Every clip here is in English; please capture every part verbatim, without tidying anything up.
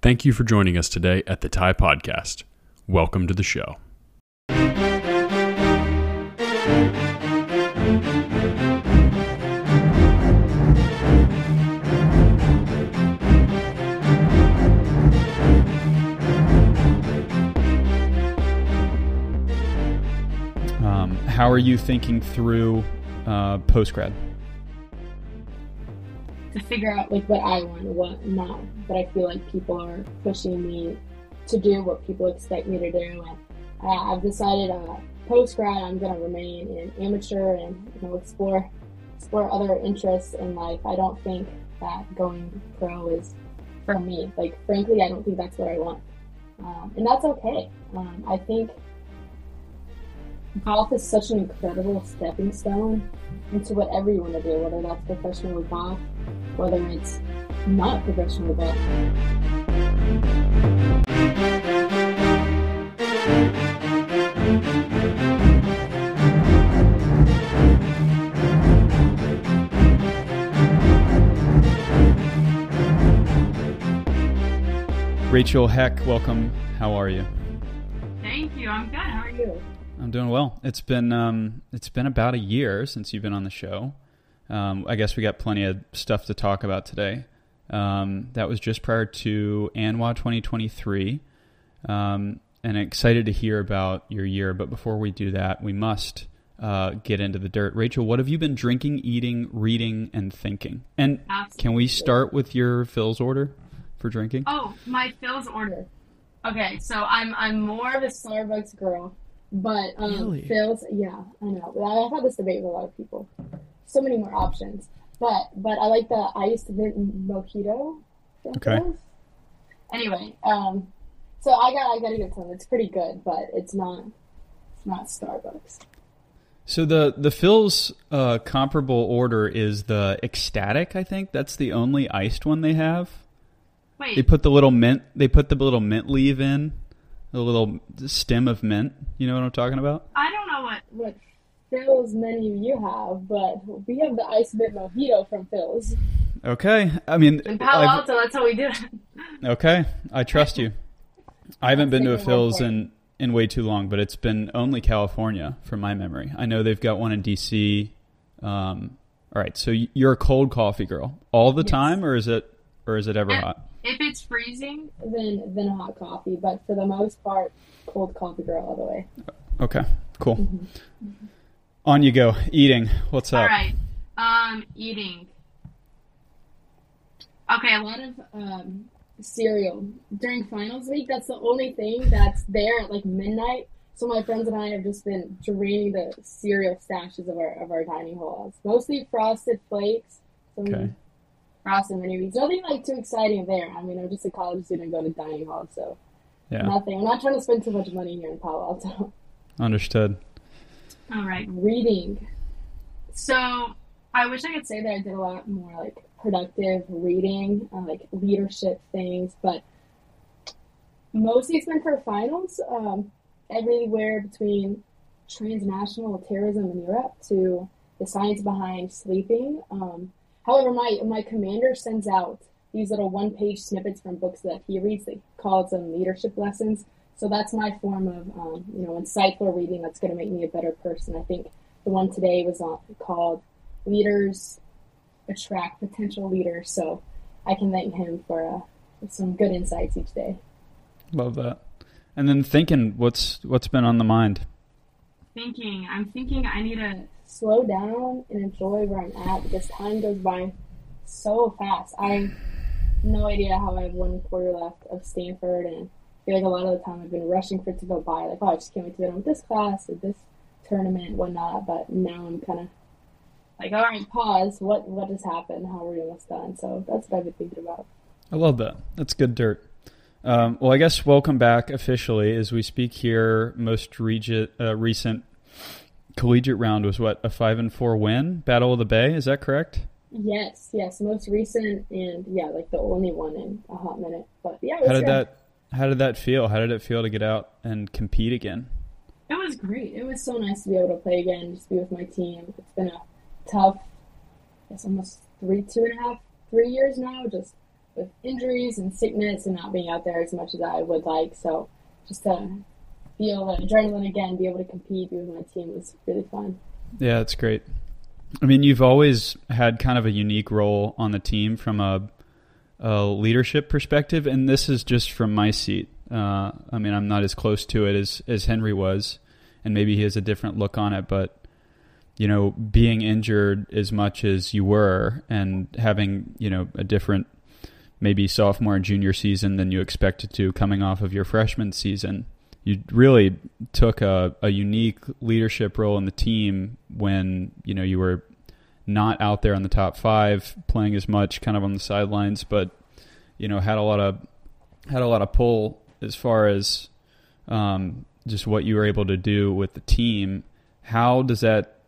Thank you for joining us today at the Tie Podcast. Welcome to the show. Um, how are you thinking through uh, post-grad? To figure out like what I want and what not. But I feel like people are pushing me to do what people expect me to do. And uh, I've decided uh, post-grad I'm going to remain an amateur and you know explore explore other interests in life. I don't think that going pro is for me. Like frankly, I don't think that's what I want. Um, and that's okay. Um, I think golf is such an incredible stepping stone into whatever you want to do, whether that's professional golf, whether it's not professional golf. Rachel Heck, welcome. How are you? Thank you. I'm good. How are you? I'm doing well. It's been um, it's been about a year since you've been on the show. Um, I guess we got plenty of stuff to talk about today. Um, that was just prior to A N W A twenty twenty-three, um, and excited to hear about your year. But before we do that, we must uh, get into the dirt. Rachel, what have you been drinking, eating, reading, and thinking? And Absolutely. Can we start with your Phil's order for drinking? Oh, my Phil's order. Okay, so I'm I'm more of a Starbucks girl, but um, Really? Phil's, yeah, I know. I've had this debate with a lot of people. So many more options. But but I like the iced mint mojito. Okay. Anyway, um, so I got I got to give it to them. It's pretty good, but it's not it's not Starbucks. So the the Phil's uh, comparable order is the Ecstatic. I think that's the only iced one they have. Wait. They put the little mint. They put the little mint leaf in, the little stem of mint. You know what I'm talking about? I don't know what what Phil's menu you have, but we have the iced mint mojito from Phil's. Okay, I mean, In Palo I've- Alto, that's how we do it. okay, I trust you. I haven't been to a That's taking one Phil's point. in in way too long, but it's been only California from my memory. I know they've got one in D C. Um, all right, so you're a cold coffee girl all the Yes. time, or is it or is it ever And hot? If it's freezing, then then hot coffee. But for the most part, cold coffee girl all the way. Okay, cool. Mm-hmm. On you go. Eating. What's up? All right. Um, eating. Okay, a lot of um, cereal during finals week. That's the only thing that's there at like midnight. So my friends and I have just been draining the cereal stashes of our of our dining halls. Mostly Frosted Flakes. Some Okay. Frosted Mini Wheats. Nothing like too exciting there. I mean, I'm just a college student going to dining hall, so Yeah, nothing. I'm not trying to spend too much money here in Palo Alto. understood. All right, reading. So I wish I could say that I did a lot more like productive reading, uh, like leadership things, but mostly it's been for finals. Um, everywhere between transnational terrorism in Europe to the science behind sleeping. Um, however, my my commander sends out these little one-page snippets from books that he reads that he calls them leadership lessons. So that's my form of, um, you know, insightful reading that's going to make me a better person. I think the one today was on, called Leaders Attract Potential Leaders. So I can thank him for uh, some good insights each day. Love that. And then thinking, what's what's been on the mind? Thinking. I'm thinking I need to slow down and enjoy where I'm at because time goes by so fast. I have no idea how I have one quarter left of Stanford, and I feel like a lot of the time I've been rushing for it to go by. Like, oh, I just can't wait to get on with this class or this tournament, whatnot. But now I'm kind of like, all right, pause. What what just happened? How are we almost done? So that's what I've been thinking about. I love that. That's good dirt. Um, well, I guess welcome back officially as we speak here. Most regit, uh, recent collegiate round was what, a five and four win, Battle of the Bay. Is that correct? Yes, yes, most recent and yeah, like the only one in a hot minute. But yeah, it was How did good. that? How did that feel? How did it feel to get out and compete again? It was great. It was so nice to be able to play again, just be with my team. It's been a tough, I guess almost three, two and a half, three years now, just with injuries and sickness and not being out there as much as I would like. So just to feel the adrenaline again, be able to compete with my team was really fun. Yeah, that's great. I mean, you've always had kind of a unique role on the team from a, a leadership perspective, and this is just from my seat. Uh, I mean, I'm not as close to it as, as Henry was, and maybe he has a different look on it, but, you know, being injured as much as you were and having, you know, a different maybe sophomore and junior season than you expected to coming off of your freshman season, you really took a, a unique leadership role in the team when, you know, you were not out there on the top five playing as much, kind of on the sidelines, but, you know, had a lot of, had a lot of pull as far as um, just what you were able to do with the team. How does that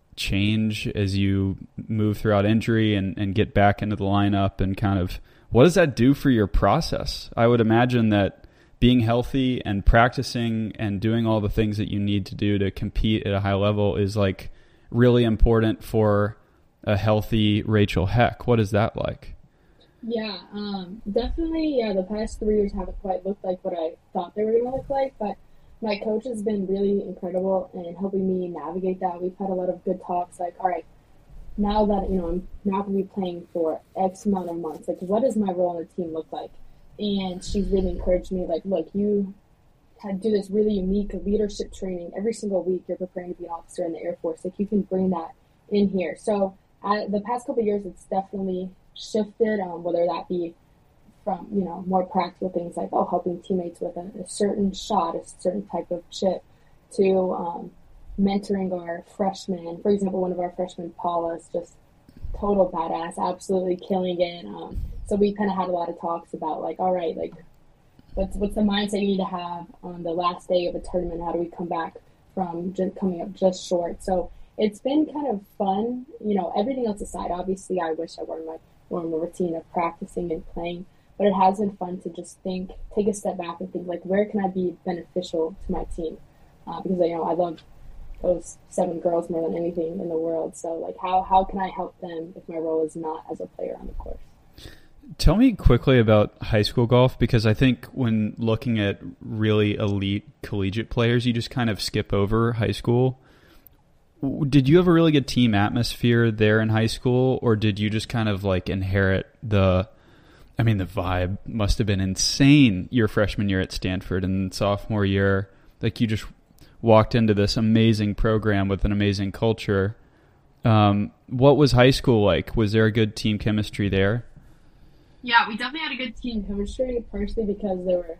change as you move throughout injury and, and get back into the lineup, and kind of what does that do for your process? I would imagine that being healthy and practicing and doing all the things that you need to do to compete at a high level is like really important for a healthy Rachel Heck. What is that like? Yeah, um, definitely. Yeah, the past three years haven't quite looked like what I thought they were going to look like, but my coach has been really incredible in helping me navigate that. We've had a lot of good talks like, all right, now that, you know, I'm not going to be playing for X amount of months, like what does my role on the team look like? And she's really encouraged me, like, look, you had do this really unique leadership training every single week. You're preparing to be an officer in the Air Force. Like, you can bring that in here. So uh, the past couple of years, it's definitely shifted, um, whether that be from, you know, more practical things like, oh, helping teammates with a, a certain shot, a certain type of chip, to um, mentoring our freshmen. For example, one of our freshmen, Paula, is just total badass, absolutely killing it. Um, so we kind of had a lot of talks about, like, all right, like, what's what's the mindset you need to have on the last day of a tournament? How do we come back from just coming up just short? So it's been kind of fun, you know, everything else aside. Obviously, I wish I were in my normal routine of practicing and playing, but it has been fun to just think, take a step back and think, like, where can I be beneficial to my team? Uh, because, you know, I love those seven girls more than anything in the world. So, like, how, how can I help them if my role is not as a player on the course? Tell me quickly about high school golf, because I think when looking at really elite collegiate players, you just kind of skip over high school. Did you have a really good team atmosphere there in high school, or did you just kind of like inherit the, I mean, the vibe must have been insane your freshman year at Stanford, and sophomore year, like, you just walked into this amazing program with an amazing culture. Um, what was high school like? Was there a good team chemistry there? Yeah, we definitely had a good team chemistry, partially because there were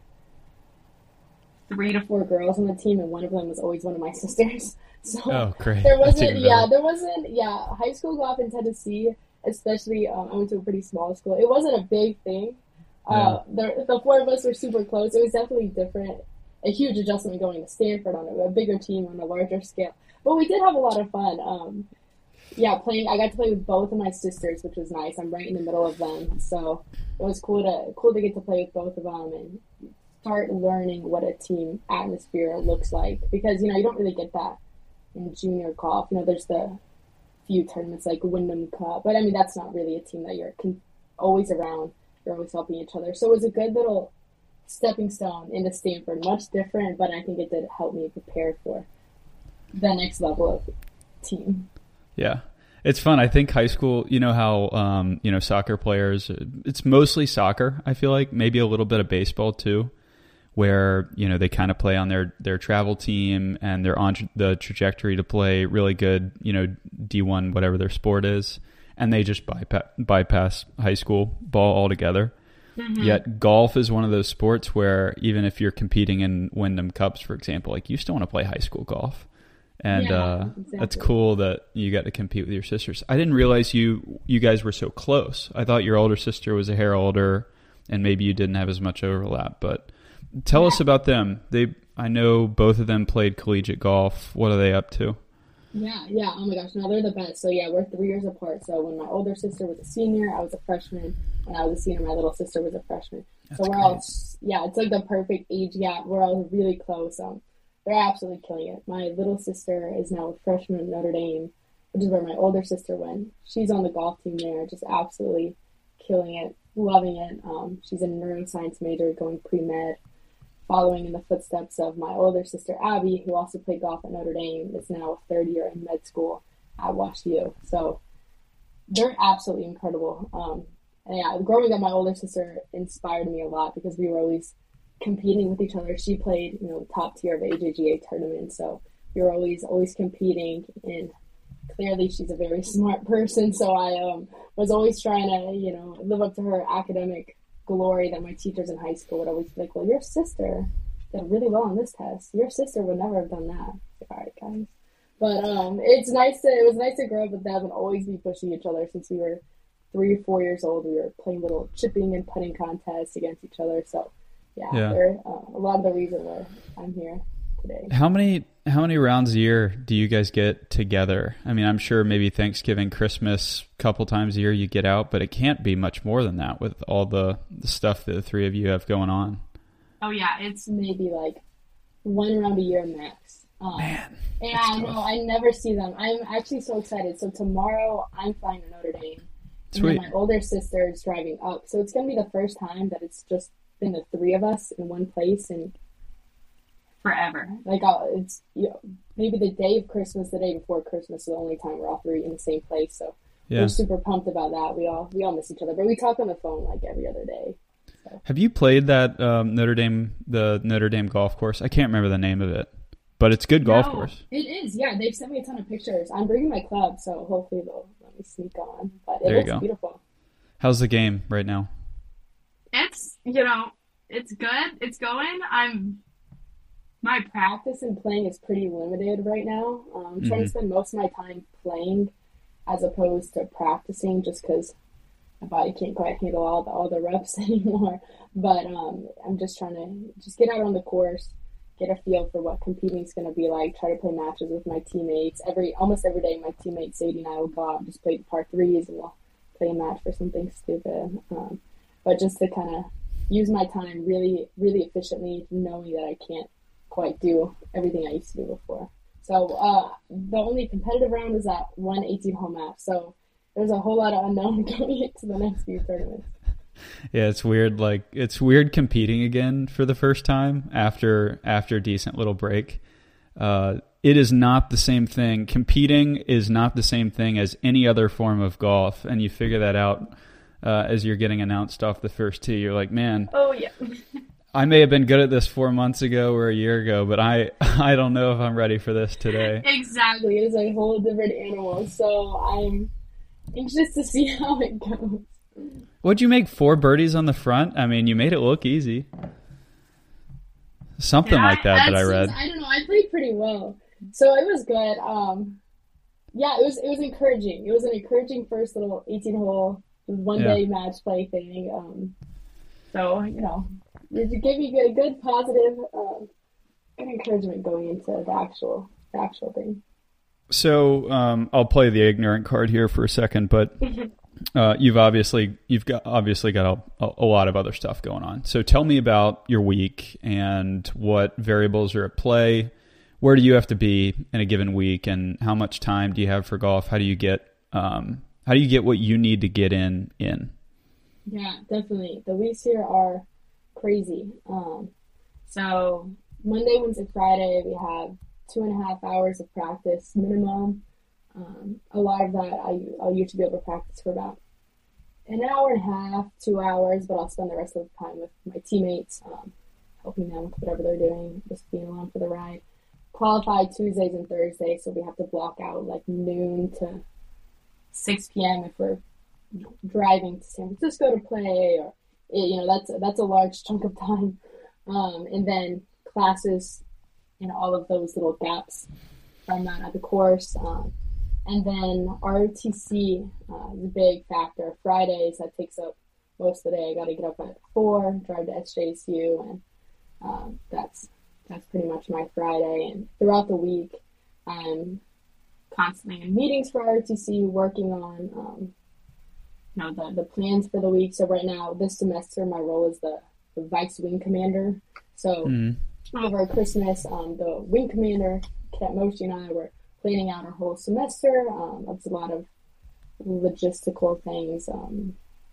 three to four girls on the team, and one of them was always one of my sisters. So oh, great. there wasn't, yeah, there wasn't, yeah, high school golf in Tennessee, especially, um, I went to a pretty small school. It wasn't a big thing. Uh, yeah. the, the four of us were super close. It was definitely different, a huge adjustment going to Stanford on a, a bigger team on a larger scale. But we did have a lot of fun. Um, yeah, playing, I got to play with both of my sisters, which was nice. I'm right in the middle of them. So it was cool to, cool to get to play with both of them and start learning what a team atmosphere looks like. Because, you know, you don't really get that in junior golf. You know, there's the few tournaments like Wyndham Cup, but I mean, that's not really a team that you're con- always around. You're always helping each other. So it was a good little stepping stone into Stanford. Much different, but I think it did help me prepare for the next level of team. Yeah. It's fun. I think high school, you know how, um, you know, soccer players, it's mostly soccer, I feel like, maybe a little bit of baseball too, where, you know, they kind of play on their, their travel team and they're on the trajectory to play really good, you know, D one, whatever their sport is, and they just bypass, bypass high school ball altogether. Mm-hmm. Yet golf is one of those sports where even if you're competing in Wyndham Cups, for example, like, you still want to play high school golf. And yeah, uh, exactly. That's cool that you got to compete with your sisters. I didn't realize you you guys were so close. I thought your older sister was a hair older, and maybe you didn't have as much overlap. But tell yeah. us about them. They, I know both of them played collegiate golf. What are they up to? Yeah, yeah. Oh my gosh, no, they're the best. So yeah, we're three years apart. So when my older sister was a senior, I was a freshman. When I was a senior, my little sister was a freshman. That's so we're great. all, yeah, it's like the perfect age gap. We're all really close. Um, They're absolutely killing it. My little sister is now a freshman at Notre Dame, which is where my older sister went. She's on the golf team there, just absolutely killing it. loving it. Um, she's a neuroscience major going pre-med, following in the footsteps of my older sister, Abby, who also played golf at Notre Dame, is now a third year in med school at WashU. So they're absolutely incredible. Um, and yeah, growing up, my older sister inspired me a lot because we were always competing with each other. She played, you know, top tier of A J G A tournaments, so we were always, always competing, and clearly she's a very smart person, so I um, was always trying to, you know, live up to her academic glory that my teachers in high school would always be like, well, your sister did really well on this test. Your sister would never have done that. Like, all right, guys. But um, it's nice to, it was nice to grow up with them and always be pushing each other since we were three or four years old. We were playing little chipping and putting contests against each other, so yeah, yeah. they're uh, a lot of the reason why I'm here today. How many how many rounds a year do you guys get together? I mean, I'm sure maybe Thanksgiving, Christmas, a couple times a year you get out, but it can't be much more than that with all the, the stuff that the three of you have going on. Oh yeah, it's maybe like one round a year max. Um, Man, and I know I never see them. I'm actually so excited. So tomorrow I'm flying to Notre Dame. Sweet. And then my older sister is driving up. So it's going to be the first time that it's just been the three of us in one place and forever. Like, I'll, it's, you know, maybe the day of Christmas, the day before Christmas is the only time we're all three in the same place. So yeah. We're super pumped about that. We all we all miss each other, but we talk on the phone like every other day. So. Have you played that um, Notre Dame, the Notre Dame golf course? I can't remember the name of it, but it's a good golf no, course. It is, yeah. They've sent me a ton of pictures. I'm bringing my club, so hopefully they'll let me sneak on. But it there looks you go. Beautiful. How's the game right now? It's, you know, it's good. It's going. I'm, my practice and playing is pretty limited right now. Um, I'm mm-hmm. trying to spend most of my time playing as opposed to practicing just because my body can't quite handle all the, all the reps anymore. But um, I'm just trying to just get out on the course, get a feel for what competing is going to be like, try to play matches with my teammates. Every Almost every day, my teammate Sadie and I will go out and just play the par threes, and we'll play a match for something stupid. Um, but just to kind of use my time really, really efficiently, knowing that I can't quite do everything I used to do before. So uh, the only competitive round is that one eighteen-hole match. So there's a whole lot of unknown going into the next few tournaments. Yeah, it's weird. Like it's weird competing again for the first time after after a decent little break. Uh, it is not the same thing. Competing is not the same thing as any other form of golf, and you figure that out uh, as you're getting announced off the first tee. You're like, man. Oh yeah. I may have been good at this four months ago or a year ago, but I, I don't know if I'm ready for this today. Exactly. It is a whole different animal. So I'm anxious to see how it goes. What'd you make, four birdies on the front? I mean, you made it look easy. Something yeah, like that that I read. I don't know. I played pretty well. So it was good. Um, yeah, it was it was encouraging. It was an encouraging first little eighteen-hole one-day yeah. match play thing. Um, so, you know. It gave me good, good positive, um, good encouragement going into the actual, the actual thing. So um, I'll play the ignorant card here for a second, but uh, you've obviously you've got obviously got a, a lot of other stuff going on. So tell me about your week and what variables are at play. Where do you have to be in a given week, and how much time do you have for golf? How do you get um, how do you get what you need to get in in? Yeah, definitely. The weeks here are crazy. Um, so Monday, Wednesday, Friday, we have two and a half hours of practice minimum. Um, a lot of that I, I'll usually be able to practice for about an hour and a half, two hours, but I'll spend the rest of the time with my teammates, um, helping them with whatever they're doing, just being along for the ride. Qualified Tuesdays and Thursdays, so we have to block out like noon to six p.m. if we're driving to San Francisco to play, or you know, that's that's a large chunk of time. Um, and then classes and all of those little gaps from that at the course. Um, and then R O T C uh, is a big factor. Fridays, that takes up most of the day. I got to get up at four, drive to S J S U, and um, that's that's pretty much my Friday. And throughout the week, I'm constantly in meetings for R O T C, working on um, you know, the, the plans for the week. So right now, this semester, my role is the, the vice wing commander. So mm-hmm. over Christmas, um, the wing commander, Cadet Moshi, and I were planning out our whole semester. Um, that's a lot of logistical things, um,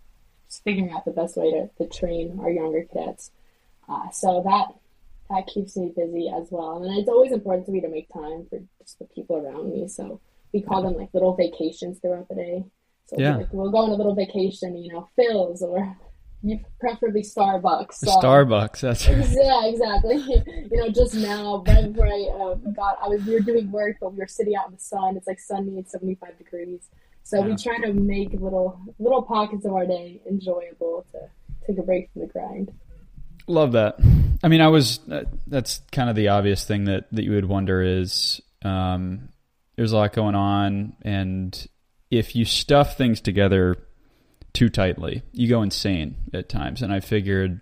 just figuring out the best way to, to train our younger cadets. Uh, so that that keeps me busy as well. And it's always important to me to make time for just the people around me. So we call them like little vacations throughout the day. So Yeah. like, we'll go on a little vacation, you know, Phil's or you preferably Starbucks. So, Starbucks. That's yeah, exactly. You know, just now, right before I uh, got, I was we were doing work, but we were sitting out in the sun. It's like sunny and seventy-five degrees. So Yeah. we try to make little little pockets of our day enjoyable to take a break from the grind. Love that. I mean, I was, uh, that's kind of the obvious thing that, that you would wonder is, um, there's a lot going on. And if you stuff things together too tightly, you go insane at times. And I figured,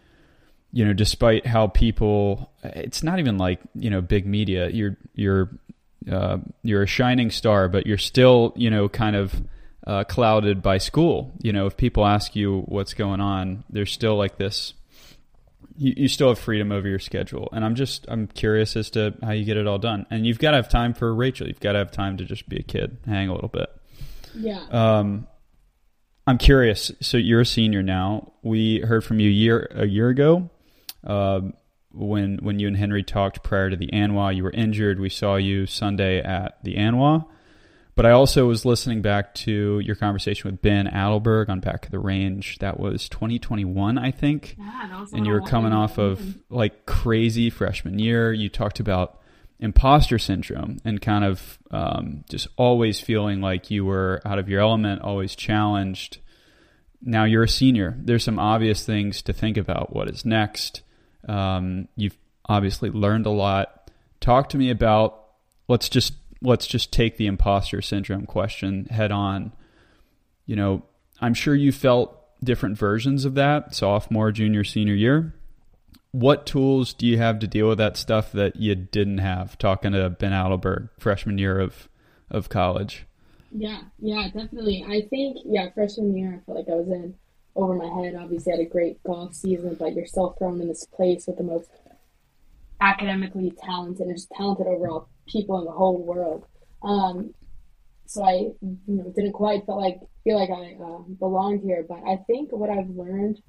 you know, despite how people, it's not even like, you know, big media, you're, you're, uh, you're a shining star, but you're still, you know, kind of, uh, clouded by school. You know, if people ask you what's going on, there's still like this, You, you still have freedom over your schedule. And I'm just, I'm curious as to how you get it all done. And you've got to have time for Rachel. You've got to have time to just be a kid, hang a little bit. Yeah. Um, I'm curious. So you're a senior now. We heard from you a year, a year ago, uh, when, when you and Henry talked prior to the A N W A. You were injured. We saw you Sunday at the A N W A. But I also was listening back to your conversation with Ben Adelberg on Back of the Range. That was twenty twenty-one, I think. Yeah, that was And you were coming off of like crazy freshman year. You talked about imposter syndrome and kind of um, just always feeling like you were out of your element, always challenged. Now you're a senior. There's some obvious things to think about. What is next? Um, you've obviously learned a lot. Talk to me about, let's just let's just take the imposter syndrome question head on. You know, I'm sure you felt different versions of that, sophomore, junior, senior year. What tools do you have to deal with that stuff that you didn't have, talking to Ben Adelberg, freshman year of, of college? Yeah, yeah, definitely. I think, yeah, freshman year, I felt like I was in over my head. Obviously, I had a great golf season, but you're still thrown in this place with the most academically talented and just talented overall people in the whole world. Um, so I, you know, didn't quite feel like feel like I uh, belonged here. But I think what I've learned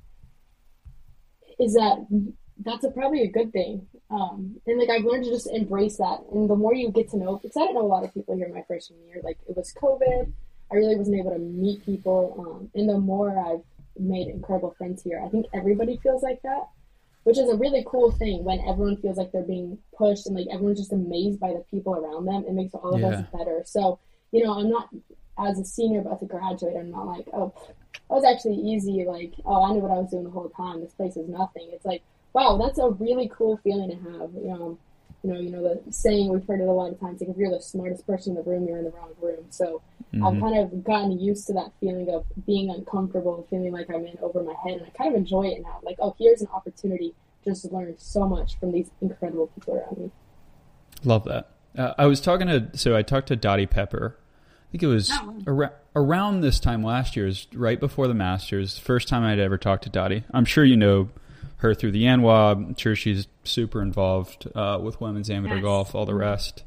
is that that's a, probably a good thing. Um, and like I've learned to just embrace that. And the more you get to know, because I didn't know a lot of people here my freshman year. Like it was COVID, I really wasn't able to meet people. Um, and the more I've made incredible friends here, I think everybody feels like that, which is a really cool thing when everyone feels like they're being pushed and like everyone's just amazed by the people around them. It makes all of Yeah. us better. So, you know, I'm not, as a senior about to graduate, I'm not like, oh, that was actually easy. Like, oh, I knew what I was doing the whole time. This place is nothing. It's like, wow, that's a really cool feeling to have. You know, you know, you know the saying, we've heard it a lot of times, like if you're the smartest person in the room, you're in the wrong room. So Mm-hmm. I've kind of gotten used to that feeling of being uncomfortable, feeling like I'm in over my head, and I kind of enjoy it now. Like, oh, here's an opportunity just to learn so much from these incredible people around me. Love that. Uh, I was talking to, so I talked to Dottie Pepper. I think it was Oh, wow. ar- around this time last year, it was right before the Masters, first time I'd ever talked to Dottie. I'm sure you know her through the A N W A. I'm sure she's super involved uh, with women's amateur Yes. golf, all the rest.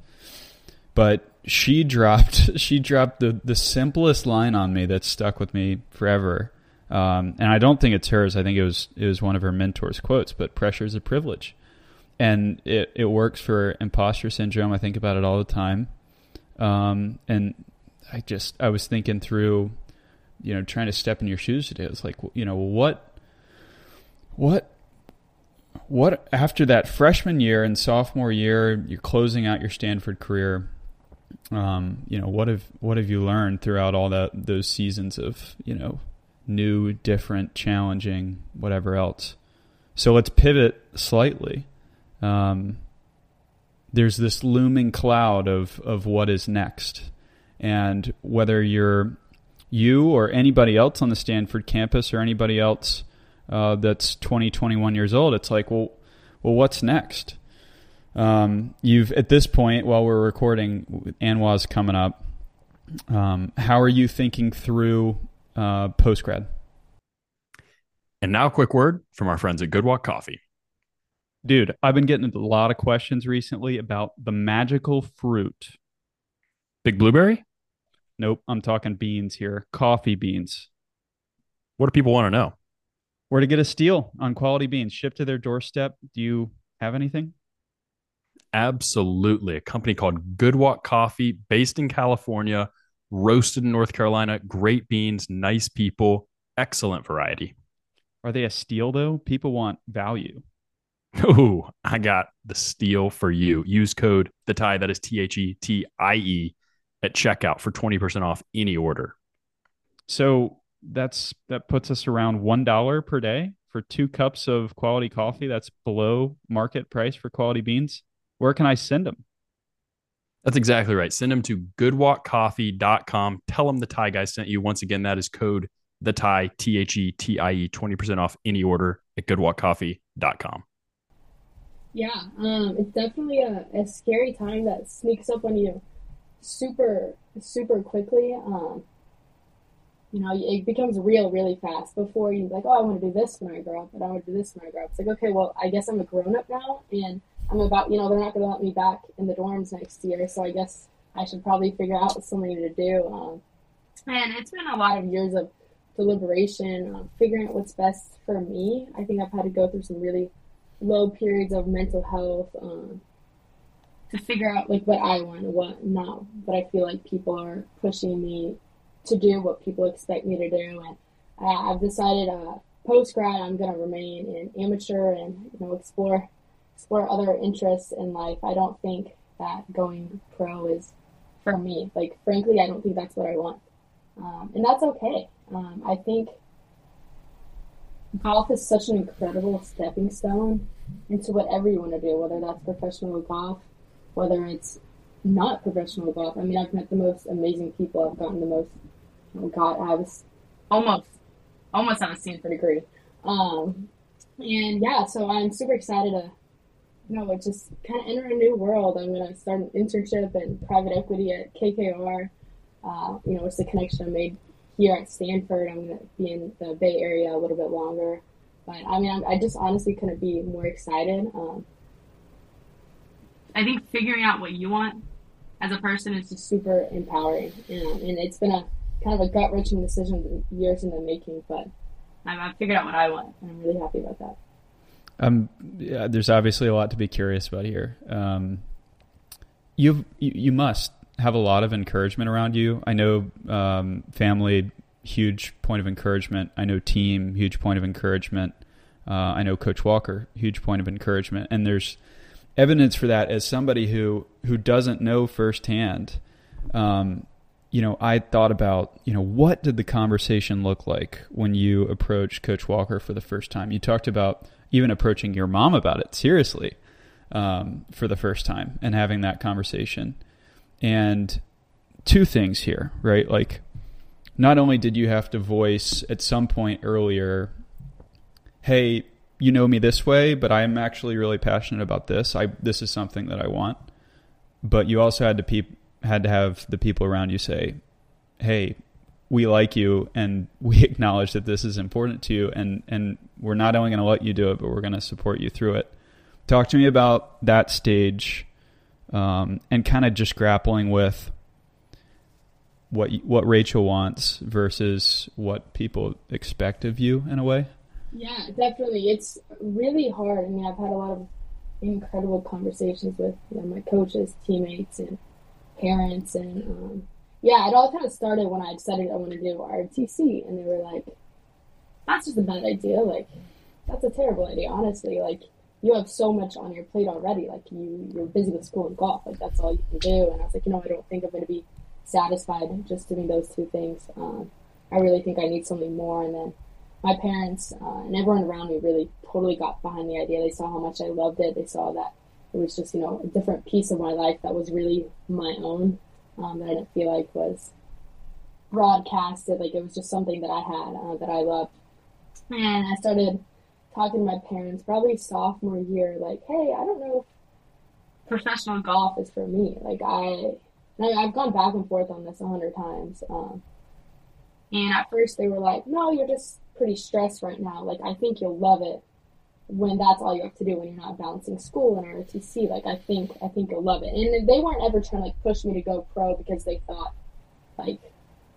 But she dropped, she dropped the, the simplest line on me that stuck with me forever. Um, and I don't think it's hers. I think it was it was one of her mentor's quotes. But pressure is a privilege, and it, it works for imposter syndrome. I think about it all the time. Um, and I just I was thinking through, you know, trying to step in your shoes today. It was like, you know, what, what, what after that freshman year and sophomore year, you're closing out your Stanford career. Um, you know, what have what have you learned throughout all that those seasons of, you know, new, different, challenging, whatever else? So let's pivot slightly. Um, there's this looming cloud of of what is next, and whether you're you or anybody else on the Stanford campus or anybody else uh, that's twenty, twenty-one years old, it's like, well, well, what's next? Um, you've at this point, while we're recording, A N W A's coming up. Um, how are you thinking through uh, post grad? And now a quick word from our friends at Good Walk Coffee. Dude, I've been getting a lot of questions recently about the magical fruit. Big blueberry? Nope, I'm talking beans here. Coffee beans. What do people want to know? Where to get a steal on quality beans shipped to their doorstep? Do you have anything? Absolutely. A company called Good Walk Coffee, based in California, roasted in North Carolina, great beans, nice people, excellent variety. Are they a steal though? People want value. Oh, I got the steal for you. Use code the tie, that is T H E T I E, at checkout for twenty percent off any order. So that's that puts us around one dollar per day for two cups of quality coffee. That's below market price for quality beans. Where can I send them? That's exactly right. Send them to good walk coffee dot com. Tell them the Tie Guy sent you. Once again, that is code the tie, T H E T I E, twenty percent off any order at good walk coffee dot com. Yeah, um, it's definitely a, a scary time that sneaks up on you super, super quickly. Um, you know, it becomes real really fast. Before you're like, oh, I want to do this when I grow up, and I want to do this when I grow up. It's like, okay, well, I guess I'm a grown up now, and I'm about, you know, they're not going to let me back in the dorms next year, so I guess I should probably figure out something to do. Um, and it's been a lot of years of deliberation, uh, figuring out what's best for me. I think I've had to go through some really low periods of mental health um, to figure out like what I want and what not. But I feel like people are pushing me to do what people expect me to do, and uh, I've decided uh, post grad I'm going to remain an amateur and you know explore explore other interests in life. I don't think that going pro is for me. Like frankly, I don't think that's what I want, um, and that's okay. Um, I think golf is such an incredible stepping stone into whatever you want to do, whether that's professional golf, whether it's not professional golf. I mean, I've met the most amazing people. I've gotten the most, oh God, I was almost, almost on a Stanford degree. Um, and yeah, so I'm super excited to, you know, just kind of enter a new world. I'm going to start an internship in private equity at K K R. Uh, you know, it's the connection I made here at Stanford. I'm going to be in the Bay Area a little bit longer. But, I mean, I'm, I just honestly couldn't be more excited. Um, I think figuring out what you want as a person is just super empowering. And, and it's been a kind of a gut-wrenching decision years in the making, but I've, I've figured out what I want, and I'm really happy about that. Um, yeah, there's obviously a lot to be curious about here. Um, you've, you you must have a lot of encouragement around you. I know um, family, huge point of encouragement. I know team, huge point of encouragement. Uh, I know Coach Walker, huge point of encouragement. And there's evidence for that as somebody who who doesn't know firsthand. Um, you know, I thought about, you know, what did the conversation look like when you approached Coach Walker for the first time? You talked about even approaching your mom about it seriously um, for the first time and having that conversation. And two things here, right? Like, not only did you have to voice at some point earlier, hey, you know me this way, but I'm actually really passionate about this. I this is something that I want. But you also had to pe- had to have the people around you say, hey, we like you and we acknowledge that this is important to you, and and we're not only going to let you do it, but we're going to support you through it. Talk to me about that stage um, and kind of just grappling with what what Rachel wants versus what people expect of you in a way. Yeah, definitely. It's really hard. I mean, I've had a lot of incredible conversations with you know, my coaches, teammates, and parents, and um, yeah, it all kind of started when I decided I wanted to do R O T C, and they were like, "That's just a bad idea. Like, that's a terrible idea. Honestly, like, you have so much on your plate already. Like, you you're busy with school and golf. Like, that's all you can do." And I was like, you know, I don't think I'm going to be satisfied just doing those two things. Um, I really think I need something more. And then my parents uh, and everyone around me really totally got behind the idea. They saw how much I loved it. They saw that it was just, you know, a different piece of my life that was really my own, um, that I didn't feel like was broadcasted. Like, it was just something that I had, uh, that I loved. And I started talking to my parents probably sophomore year, like, hey, I don't know if professional golf is for me. Like, I, I've gone back and forth on this a hundred times. Um, and at first they were like, no, you're just pretty stressed right now. Like, I think you'll love it when that's all you have to do, when you're not balancing school and R O T C. Like, I think, I think you'll love it. And they weren't ever trying to like push me to go pro because they thought like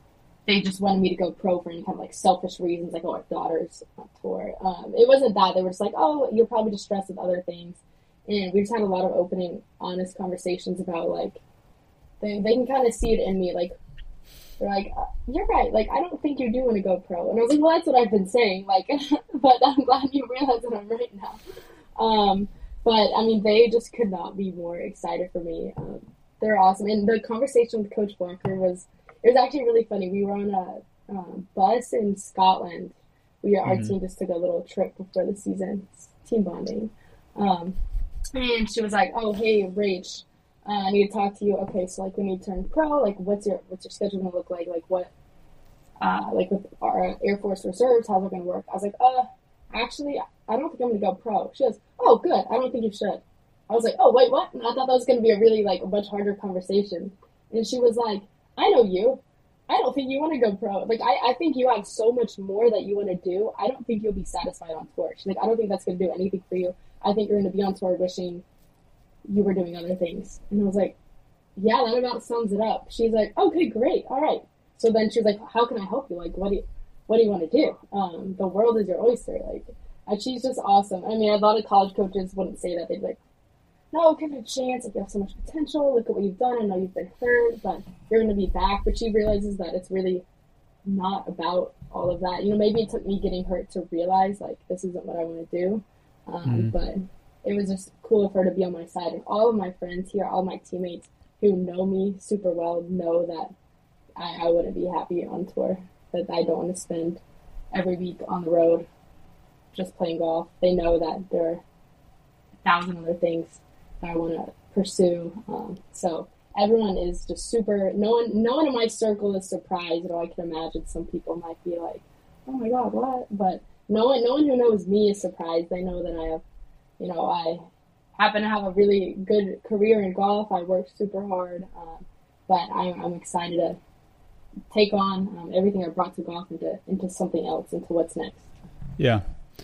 they just wanted me to go pro for any kind of like selfish reasons, like, oh, our daughter's on tour. Um, it wasn't that. They were just like, oh, you're probably just stressed with other things. And we just had a lot of open and honest conversations about, like, they, they can kind of see it in me. Like, they're like, you're right. Like, I don't think you do want to go pro. And I was like, well, that's what I've been saying. Like, but I'm glad you realize that I'm right now. Um, but, I mean, they just could not be more excited for me. Um, they're awesome. And the conversation with Coach Walker was, it was actually really funny. We were on a um, bus in Scotland. We, our mm-hmm. team just took a little trip before the season, team bonding. Um, and she was like, oh, hey, Rach, uh, I need to talk to you. Okay, so, like, when you turn pro, like, what's your what's your schedule going to look like? Like, what, uh, like, with our Air Force Reserves, how's it going to work? I was like, uh, actually, I don't think I'm going to go pro. She goes, oh, good. I don't think you should. I was like, oh, wait, what? And I thought that was going to be a really, like, a much harder conversation. And she was like, I know you. I don't think you want to go pro. Like, I, I think you have so much more that you want to do. I don't think you'll be satisfied on tour. She's like, I don't think that's going to do anything for you. I think you're going to be on tour wishing you were doing other things. And I was like, yeah, that about sums it up. She's like, okay, great. All right. So then she was like, how can I help you? Like, what do you, what do you want to do? Um, the world is your oyster. Like, and she's just awesome. I mean, a lot of college coaches wouldn't say that. They'd be like, no, give it a chance. Like, you have so much potential. Look at what you've done. I know you've been hurt, but you're going to be back. But she realizes that it's really not about all of that. You know, maybe it took me getting hurt to realize, like, this isn't what I want to do. Um, mm-hmm. But it was just cool of her to be on my side. And all of my friends here, all my teammates who know me super well, know that I, I wouldn't be happy on tour, that I don't want to spend every week on the road just playing golf. They know that there are a thousand other things that I want to pursue. Um, so everyone is just super, no one, no one in my circle is surprised at all. I can imagine some people might be like, oh my God, what? But no one, no one who knows me is surprised. They know that I have, you know, I happen to have a really good career in golf. I work super hard, um, but I'm, I'm excited to take on um, everything I brought to golf into, into something else, into what's next. Yeah.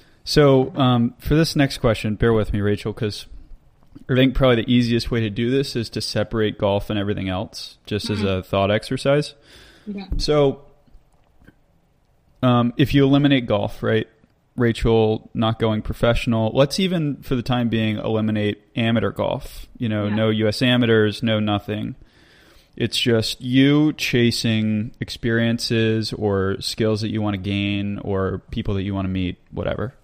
So um, for this next question, bear with me, Rachel, because I think probably the easiest way to do this is to separate golf and everything else, just mm-hmm. as a thought exercise. Yeah. So um, if you eliminate golf, right, Rachel not going professional, let's even for the time being eliminate amateur golf, you know, yeah. no U S amateurs, no nothing. It's just you chasing experiences or skills that you want to gain or people that you want to meet, whatever.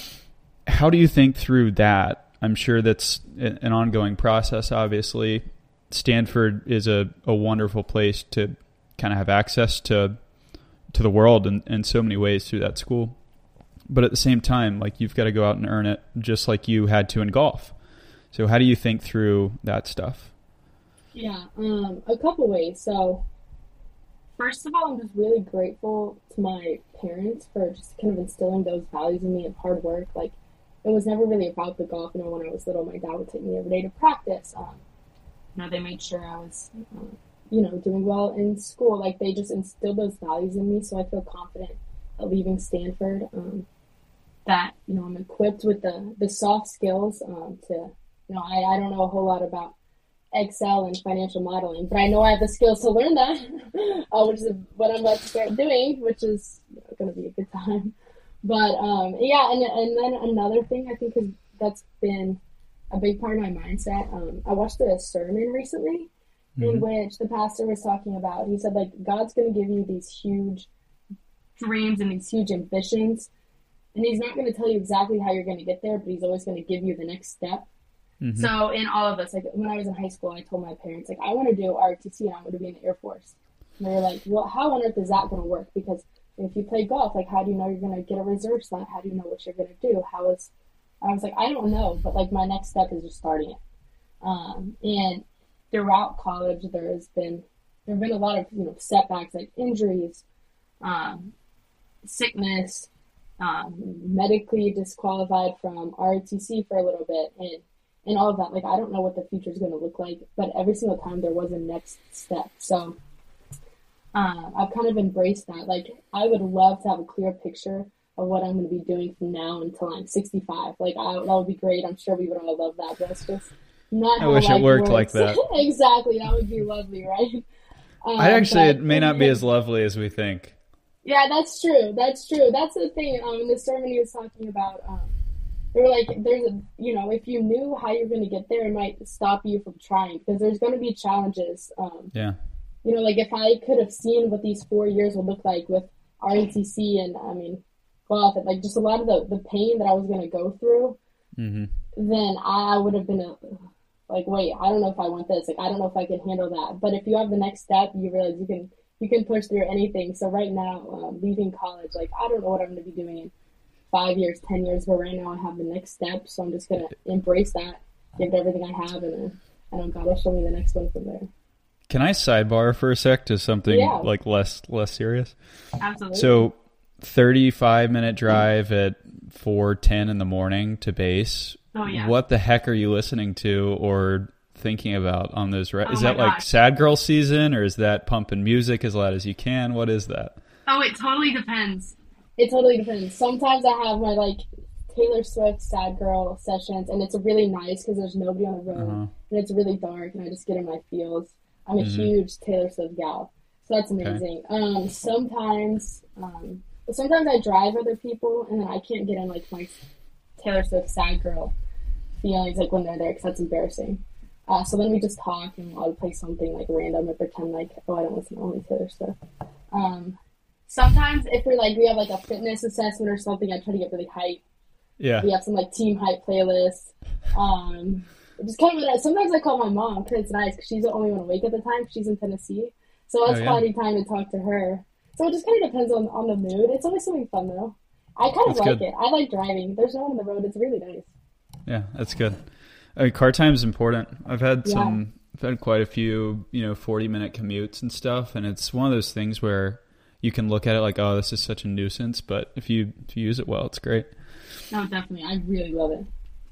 How do you think through that? I'm sure that's an ongoing process, obviously. Stanford is a, a wonderful place to kind of have access to to the world in, in so many ways through that school. But at the same time, like, you've got to go out and earn it just like you had to in golf. So how do you think through that stuff? Yeah, um, a couple ways. So first of all, I'm just really grateful to my parents for just kind of instilling those values in me of hard work. Like, it was never really about the golf. You know, when I was little, my dad would take me every day to practice. Um, you know, they made sure I was, uh, you know, doing well in school. Like, they just instilled those values in me, so I feel confident at leaving Stanford. Um, that, you know, I'm equipped with the, the soft skills um, to, you know, I, I don't know a whole lot about Excel and financial modeling, but I know I have the skills to learn that, uh, which is what I'm about to start doing, which is, you know, going to be a good time. But, um, yeah, and and then another thing I think is that's been a big part of my mindset. Um, I watched a sermon recently mm-hmm. in which the pastor was talking about, he said, like, God's going to give you these huge dreams and these huge ambitions, and he's not going to tell you exactly how you're going to get there, but he's always going to give you the next step. Mm-hmm. So in all of this, like, when I was in high school, I told my parents, like, I want to do R O T C and I want to be in the Air Force. And they were like, well, how on earth is that going to work? Because if you play golf, like, how do you know you're going to get a reserve slot? How do you know what you're going to do? How is, I was like, I don't know, but, like, my next step is just starting it. Um, and throughout college, there has been, there have been a lot of, you know, setbacks, like injuries, um, sickness, um, medically disqualified from R O T C for a little bit, and, and all of that. Like, I don't know what the future is going to look like, but every single time there was a next step. So, Uh, I've kind of embraced that. Like, I would love to have a clear picture of what I'm going to be doing from now until I'm sixty-five. Like, I, that would be great. I'm sure we would all love that, but it's just not I wish it worked works. like that. Exactly. That would be lovely, right? Um, I'd actually but it may not be as lovely as we think. Yeah, that's true. That's true. That's the thing. Um, in the sermon he was talking about, um, they were like, there's a, you know, if you knew how you're going to get there, it might stop you from trying because there's going to be challenges. Um, Yeah. You know, like if I could have seen what these four years would look like with R N C C and, I mean, golf, and like just a lot of the, the pain that I was going to go through, Mm-hmm. then I would have been a, like, wait, I don't know if I want this. Like, I don't know if I can handle that. But if you have the next step, you realize you can you can push through anything. So right now, um, leaving college, like, I don't know what I'm going to be doing in five years, ten years, but right now I have the next step. So I'm just going to embrace that, give it everything I have, and then I don't God will show me the next one from there. Can I sidebar for a sec to something Yeah. like less less serious? Absolutely. So thirty-five minute drive at four ten in the morning to base. Oh, yeah. What the heck are you listening to or thinking about on those rides? Oh, is my that like gosh. sad girl season, or is that pumping music as loud as you can? What is that? Oh, it totally depends. It totally depends. Sometimes I have my, like, Taylor Swift sad girl sessions, and it's really nice because there's nobody on the road, Uh-huh. and it's really dark, and I just get in my feels. I'm a Mhm. huge Taylor Swift gal, so that's amazing. Um, sometimes, um, sometimes I drive other people, and then I can't get in, like, my Taylor Swift sad girl feelings, like, when they're there, because that's embarrassing. Uh, so then we just talk, and I'll play something, like, random and pretend like, oh, I don't listen to only Taylor Swift. Um, sometimes if we're, like, we have, like, a fitness assessment or something, I try to get really hyped. Yeah. We have some, like, team hype playlists. Um, just kind of, sometimes I call my mom because it's nice because she's the only one awake at the time. She's in Tennessee. So it's Oh, yeah. quality time to talk to her. So it just kind of depends on, on the mood. It's always something fun, though. I kind of That's like good. it. I like driving. There's no one on the road. It's really nice. Yeah, that's good. I mean, car time is important. I've had Yeah. some, I've had quite a few, you know, forty minute commutes and stuff, and it's one of those things where you can look at it like, oh, this is such a nuisance, but if you if you use it well, it's great. No, definitely. I really love it.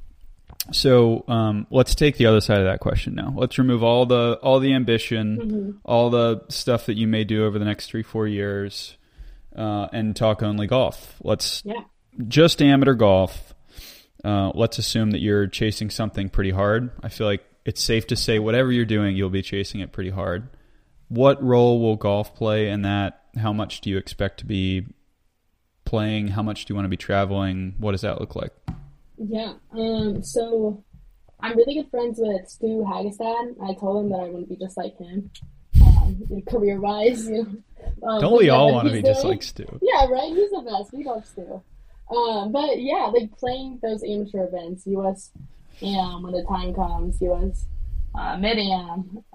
So um, let's take the other side of that question now. Let's remove all the all the ambition, Mm-hmm. all the stuff that you may do over the next three, four years, uh, and talk only golf. Let's Yeah. just amateur golf. Uh, let's assume that you're chasing something pretty hard. I feel like it's safe to say whatever you're doing, you'll be chasing it pretty hard. What role will golf play in that? How much do you expect to be playing? How much do you want to be traveling? What does that look like? Yeah. Um. So I'm really good friends with Stu Hagestad. I told him that I want to be just like him, um, career wise. You know. Um, Don't we but all yeah, want to be he's just doing- like Stu? Yeah, right? He's the best. We love Stu. Um, but yeah, like playing those amateur events, U S Am when the time comes, U S uh, Mid Am.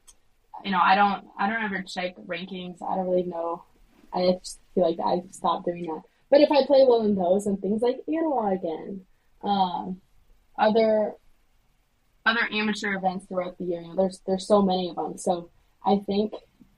You know, I don't, I don't ever check rankings. I don't really know. I just feel like I stopped doing that. But if I play well in those and things like Anwar again, um, other other amateur events throughout the year, you know, there's there's so many of them. So I think,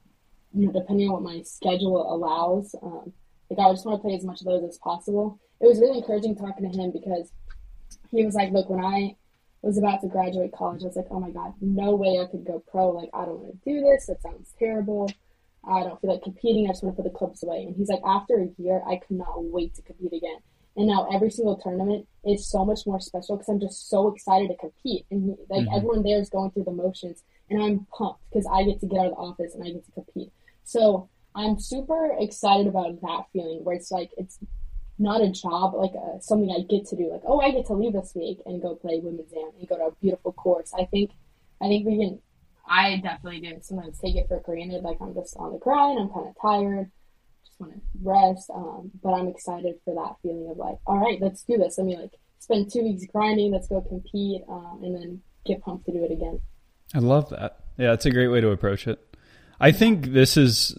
you know, depending on what my schedule allows, um, like I just want to play as much of those as possible. It was really encouraging talking to him because he was like, look, when I was about to graduate college, I was like, oh my God, no way I could go pro. Like, I don't want to do this. That sounds terrible. I don't feel like competing. I just want to put the clubs away. And he's like, after a year, I could not wait to compete again. And now every single tournament is so much more special because I'm just so excited to compete. And he, like Mhm. everyone there is going through the motions, and I'm pumped because I get to get out of the office and I get to compete. So I'm super excited about that feeling where it's like it's not a job, like a, something I get to do. Like, oh, I get to leave this week and go play women's am and go to a beautiful course. I think, I think we can. I definitely do sometimes take it for granted. Like I'm just on the grind. I'm kind of tired. Just want to rest. Um, but I'm excited for that feeling of like, all right, let's do this. Let me like spend two weeks grinding. Let's go compete, um, and then get pumped to do it again. I love that. Yeah, it's a great way to approach it. I think this is,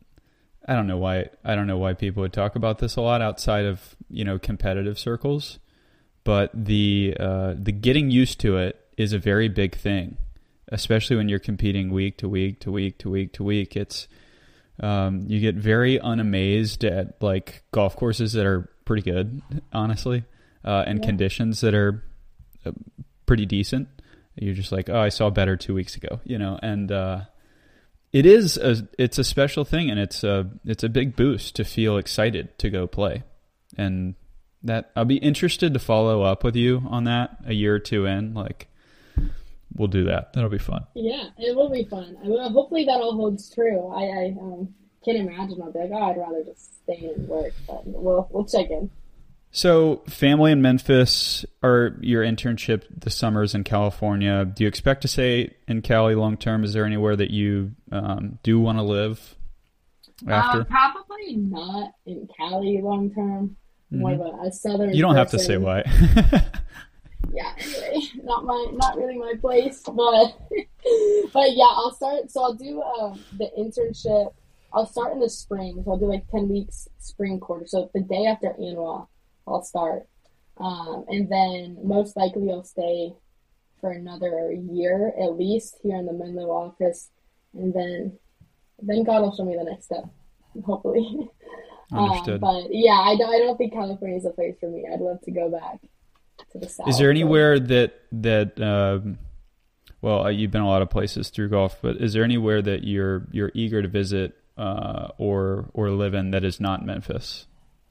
I don't know why, I don't know why people would talk about this a lot outside of, you know, competitive circles, but the, uh, the getting used to it is a very big thing, especially when you're competing week to week to week to week to week. It's, um, you get very unamazed at like golf courses that are pretty good, honestly, uh, and Yeah. conditions that are uh, pretty decent. You're just like, oh, I saw better two weeks ago, you know, and, uh, it is a, it's a special thing, and it's a, it's a big boost to feel excited to go play. And that I'll be interested to follow up with you on that a year or two in, like we'll do that. That'll be fun. Yeah, it will be fun. I will, hopefully that all holds true. I, I um, can't imagine. I'll be like, oh, I'd rather just stay and work, but we'll we'll check in. So, family in Memphis, or your internship this summers in California. Do you expect to stay in Cali long term? Is there anywhere that you um, do want to live after? Uh, probably not in Cali long term. More mm-hmm. of a, a southern. You don't person. have to say why. Yeah. Anyway, not my, not really my place, but but yeah, I'll start. So I'll do uh, the internship. I'll start in the spring. So I'll do like ten weeks spring quarter. So the day after Anwa, I'll start. Um, and then most likely I'll stay for another year at least here in the Menlo office. And then then God will show me the next step, hopefully. Understood. Um, but yeah, I don't, I don't think California is a place for me. I'd love to go back to the south. Is there anywhere that, that um, well, you've been a lot of places through golf, but is there anywhere that you're you're eager to visit uh, or or live in that is not Memphis?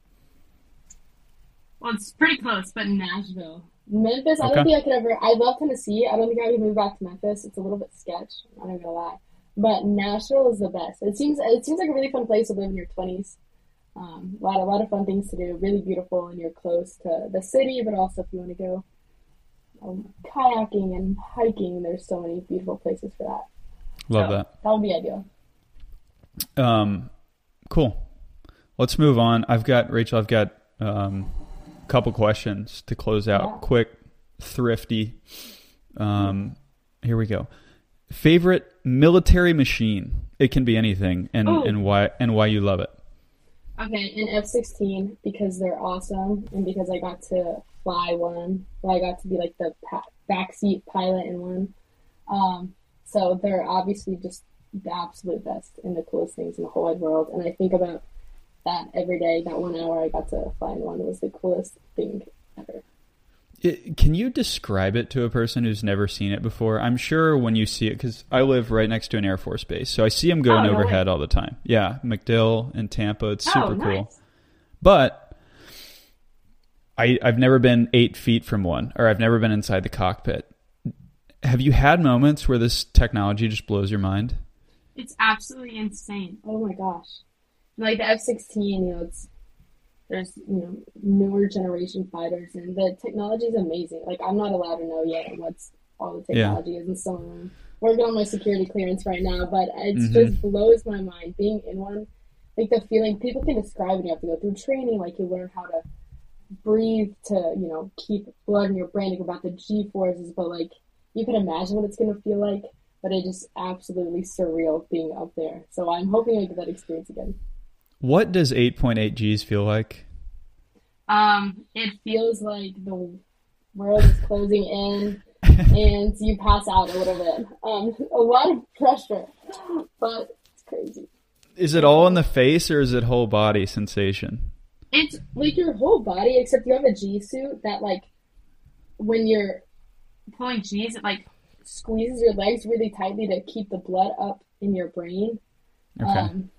Well, it's pretty close, but Nashville. Memphis, I Okay. don't think I could ever... I love Tennessee. I don't think I could move back to Memphis. It's a little bit sketch. I'm not gonna lie. But Nashville is the best. It seems it seems like a really fun place to live in your twenties. Um, a lot, a lot of fun things to do. Really beautiful, and you're close to the city, but also if you want to go um, kayaking and hiking, there's so many beautiful places for that. Love so, that. That would be ideal. Um, cool. Let's move on. I've got, Rachel, I've got um, a couple questions to close out. Yeah. Quick, thrifty. Um, here we go. Favorite military machine? It can be anything, and, Oh. and why and why you love it. Okay, an F sixteen because they're awesome, and because I got to fly one. Well, I got to be like the pa- backseat pilot in one. Um, so they're obviously just the absolute best and the coolest things in the whole wide world. And I think about that every day. That one hour I got to fly in one was the coolest thing ever. It, can you describe it to a person who's never seen it before? I'm sure when you see it, because I live right next to an Air Force base, so I see them going Oh, no overhead way. all the time. Yeah, MacDill in Tampa. It's super Oh, nice. cool. But I, I've never been eight feet from one, or I've never been inside the cockpit. Have you had moments where this technology just blows your mind? It's absolutely insane. Oh my gosh. Like the F sixteen, you know, it's there's, you know, newer generation fighters, and the technology is amazing. Like, I'm not allowed to know yet what's all the technology is, and so I'm working on my security clearance right now, but it Mhm. just blows my mind being in one. Like, the feeling, people can describe it, you have to go through training, like, you learn how to breathe to, you know, keep blood in your brain, like, about the G-forces, but, like, you can imagine what it's going to feel like, but it is absolutely surreal being up there. So I'm hoping I get that experience again. What does eight point eight Gs feel like? Um, it feels like the world is closing in and you pass out a little bit. Um, a lot of pressure, but it's crazy. Is it all in the face, or is it whole body sensation? It's like your whole body, except you have a G suit that, like, when you're pulling G's, it, like, squeezes your legs really tightly to keep the blood up in your brain. Okay. Um,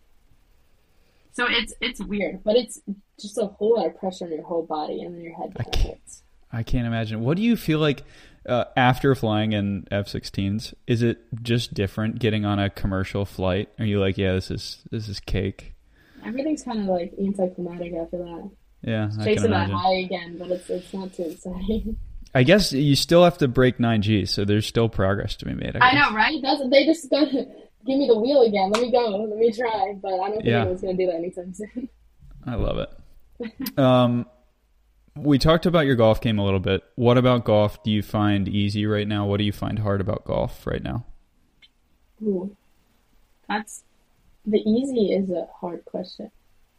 so it's it's weird, but it's just a whole lot of pressure on your whole body, and then your head kind of hurts. I can't imagine. What do you feel like uh, after flying in F sixteens? Is it just different getting on a commercial flight? Are you like, yeah, this is this is cake? Everything's kind of like anticlimactic after that. Yeah, I can Chasing that imagine. high again, but it's it's not too exciting. I guess you still have to break nine Gs, so there's still progress to be made. I, I guess. know, right? That's they just gotta give me the wheel again. Let me go. Let me try. But I don't think Yeah. anyone's gonna do that anytime soon. I love it. um, we talked about your golf game a little bit. What about golf do you find easy right now? What do you find hard about golf right now? Ooh, that's the easy is a hard question.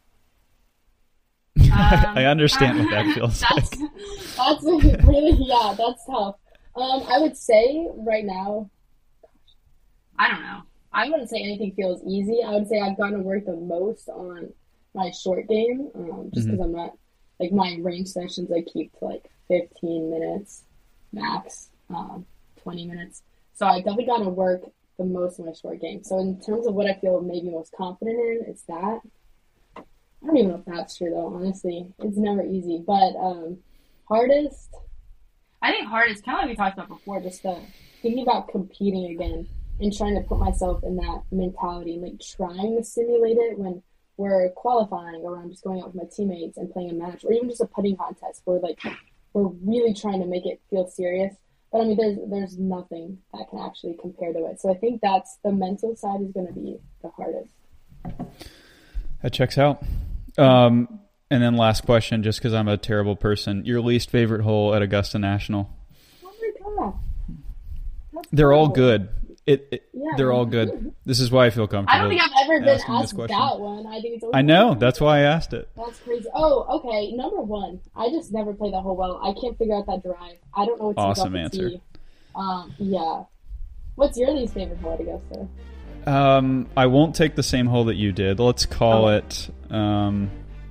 I understand what that feels that's, like. That's really, yeah, that's tough. Um, I would say right now, I don't know. I wouldn't say anything feels easy. I would say I've gotten to work the most on my short game, um, just because Mhm. I'm not, like, my range sessions I keep to like fifteen minutes max, um, twenty minutes. So I've definitely gotten to work the most on my short game. So in terms of what I feel maybe most confident in, it's that. I don't even know if that's true, though, honestly. It's never easy. But um, hardest, I think hardest, kind of like we talked about before, just the thinking about competing again and trying to put myself in that mentality and like trying to simulate it when we're qualifying or I'm just going out with my teammates and playing a match or even just a putting contest where like we're really trying to make it feel serious. But I mean, there's there's nothing that can actually compare to it. So I think that's the mental side is going to be the hardest. That checks out. Um, and then last question, just because I'm a terrible person, your least favorite hole at Augusta National? Oh my god, that's they're cool. all good. It, it Yeah. They're all good. This is why I feel comfortable. I don't think I've ever been asking this asked question. that one. I think it's. I know. That's why I asked it. That's crazy. Oh, okay. Number one, I just never play that hole well. I can't figure out that drive. I don't know what to Awesome do answer. Tee. Um, yeah. What's your least favorite hole at Augusta? Um, I won't take the same hole that you did. Let's call Okay. it. Um,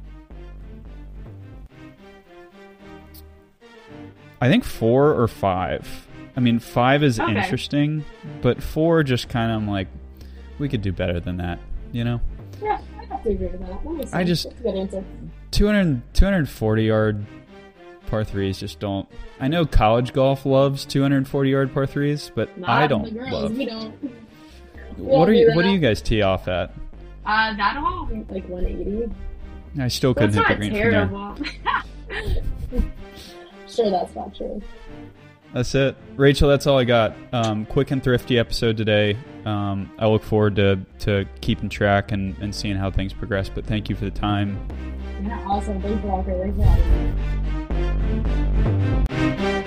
I think four or five. I mean, five is Okay. interesting, but four just kind of I'm like, we could do better than that, you know? Yeah, I have to agree with that. That makes sense. I just- That's a good answer. two hundred, two forty yard par threes just don't. I know college golf loves two hundred forty yard par threes, but Not I the don't girls. love. We don't. What don't are you? do What do that. you guys tee off at? Uh, that hole, like one eighty. I still couldn't That's hit the not green from there. terrible. Sure, that's not true. That's it. Rachel, that's all I got. Um, quick and thrifty episode today. Um, I look forward to, to keeping track and, and seeing how things progress, but thank you for the time. Yeah, awesome. Thanks, Walker. Thanks for having me.